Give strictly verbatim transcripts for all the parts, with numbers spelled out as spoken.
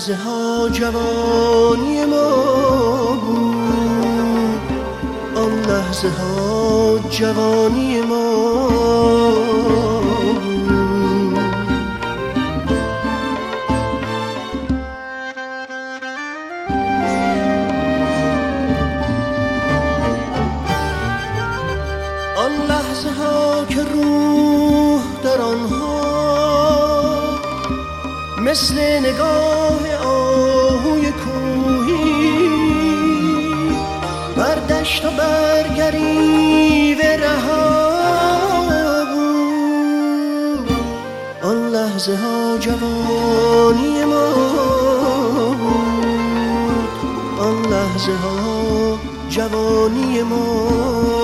لحظه ها جوانی ما بود، آن لحظه ها جوانی ما بود. آن لحظه ها که روح در آنها مثل نگاه آهوی کوهی بر دشت و برگری و رها بود. آن لحظه ها جوانی ما بود، آن لحظه ها جوانی ما.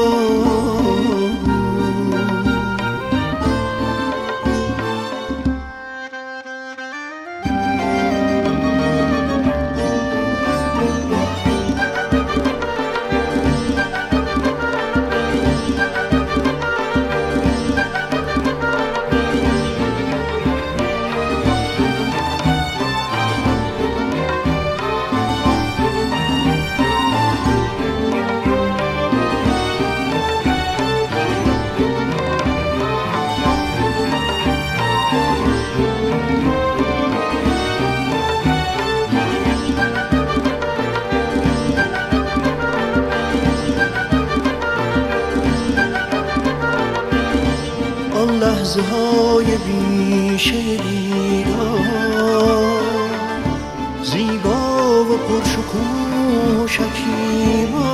لحظه های بیشه دیدار زیبا و پرشکوه و شکیبا،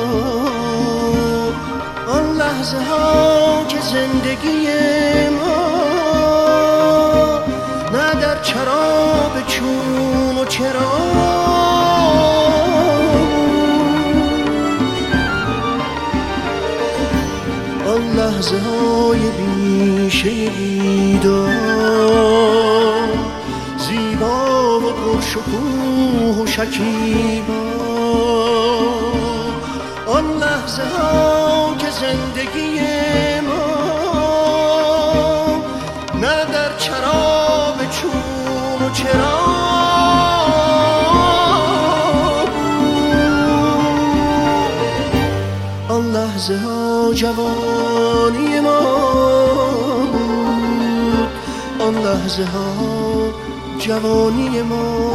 آن لحظه ها که زندگی ما نه در چراب چون و چرا، آن لحظه های بیشه دیدار زیبا و پرشکوه و شکیبا، آن لحظه ها که زندگی ما نه در چراب چون و چرا، آن لحظه ها جوانی ما بود، آن لحظه ها جوانی ما.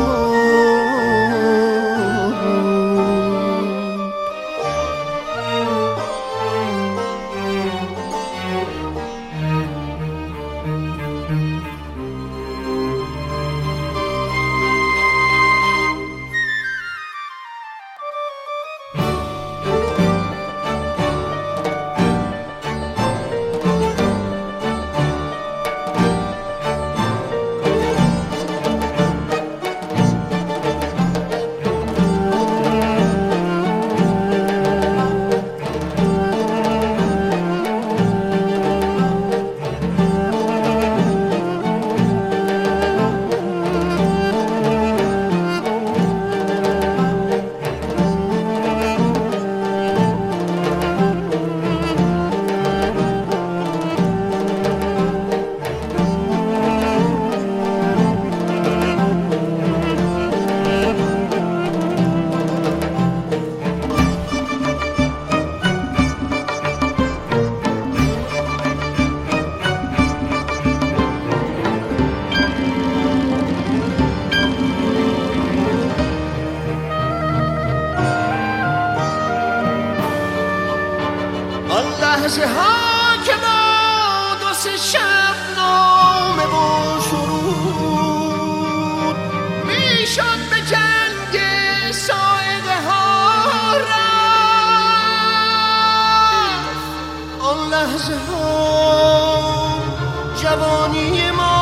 لحظه ها که با دو سه شب نامه و سرود میشد به جنگ سایده ها رفت، آن لحظه ها جوانی ما.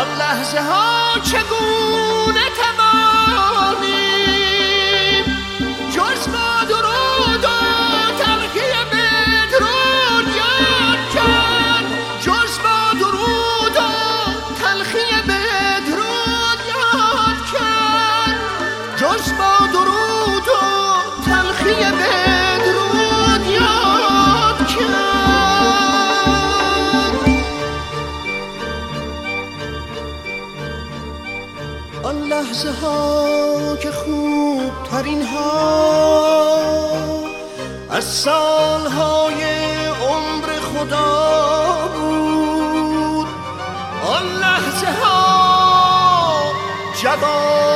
لحظه ها چگونه توانیم جز با درود و تلخی بدرود یاد کرد، جز با درود و تلخی بدرود یاد کرد، جز با درود و تلخی بدرود یاد کرد. آن لحظه ها که خوب ترین ها از سالهای عمر خدا بود، آن لحظه ها جوان